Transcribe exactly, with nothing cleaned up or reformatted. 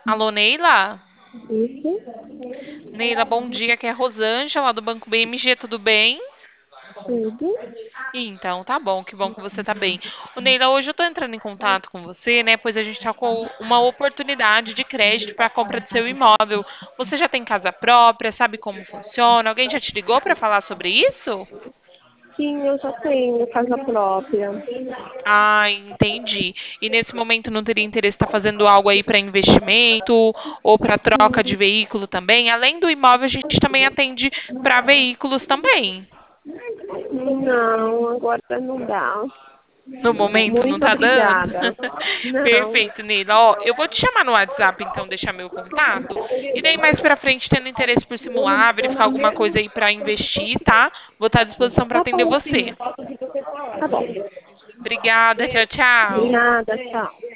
Alô, Neila? Isso, Neila, bom dia, aqui é a Rosângela do Banco B M G, tudo bem? tudo. Então, tá bom, que bom que você tá bem. Ô, Neila, hoje eu tô entrando em contato com você, né, pois a gente tá com uma oportunidade de crédito para a compra do seu imóvel. Você já tem casa própria, sabe como funciona? Alguém já te ligou para falar sobre isso? Sim, eu já tenho casa própria. Ah, entendi. E nesse momento não teria interesse em estar fazendo algo aí para investimento ou para troca de Hum, veículo também? Além do imóvel, a gente também atende para veículos também. Não, agora não dá. No momento não Muito tá dando? obrigada. Não, Perfeito, Neila. Ó, eu vou te chamar no WhatsApp, então, deixar meu contato. E daí, mais pra frente, tendo interesse por simular, verificar alguma coisa aí pra investir, tá? Vou estar à disposição pra tá atender bom. você. Tá bom. Obrigada, tchau, tchau. Obrigada, tchau.